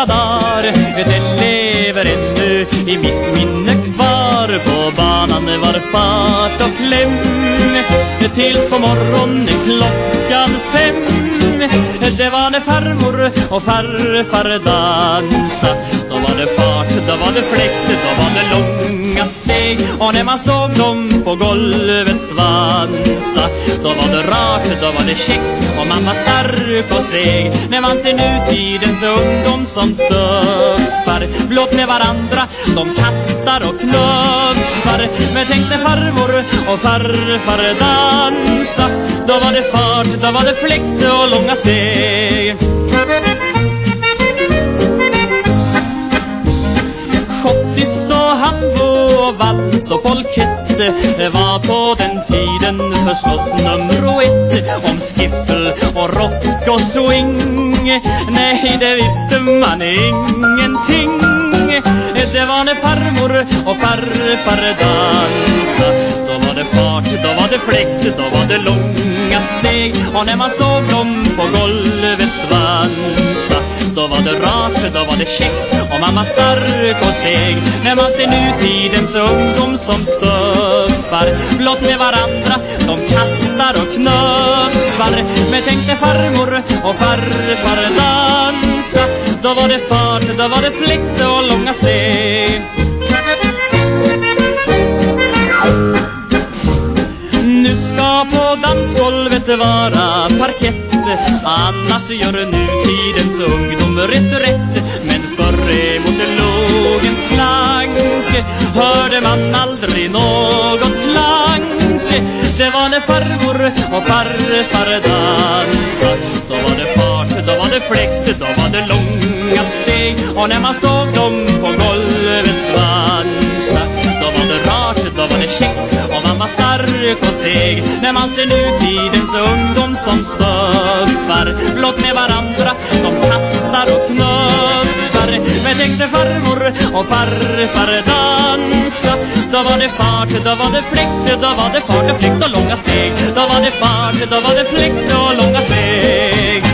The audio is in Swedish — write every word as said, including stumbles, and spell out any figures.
gamla dagar, det lever ännu i mitt minne kvar. På banan var fart och kläm tills på morgonen klockan fem. Det var när farmor och farfar dansa. Då var det fart, då var det fläkt, då var det långa steg. Och när man såg dem på golvet svansa, då var det rart, då var det käckt och man var stark och seg. När man ser nutidens ungdom som stöffar blått med varandra, de kastar och knuffar. Men tänk när farmor och farfar dansa, då var det fart, då var det fläkt och långa steg. Schottis och hambo och vals och polkette, det var på den tiden förstås nummer ett. Om skiffel och rock och swing, nej det visste man ingenting. Det var när farmor och farfar dansa, då var det fart, då var det fläkt, då var det långa steg. Och när man såg dem på golvet svansa, då var det rart, då var det käckt och man var stark och seg. När man ser nutidens ungdom som stöffar blått med varandra, de kastar och knuffar. Men tänk när farmor och farfar dansa, då var det fart, då var det fläkt och långa steg. Nu ska på dansgolvet vara parkett, annars gör nutidens ungdom rätt rätt. Men förr emot logens plank hörde man aldrig något klank. Det var när farmor och farfar dansa, då var det fart, då var det fläkt, då var det långa steg. Och när man såg dem på golvet svansa, då var det rart, då var det käckt och man var stark och seg. När man ser nutidens ungdom som stöffar blått med varandra, de kastar och knuffar. Men tänk när farmor och farfar dansa, då var det fart, då var det fläkt, då var det fart och fläkt och långa steg. Då var det fart, då var det fläkt och långa steg.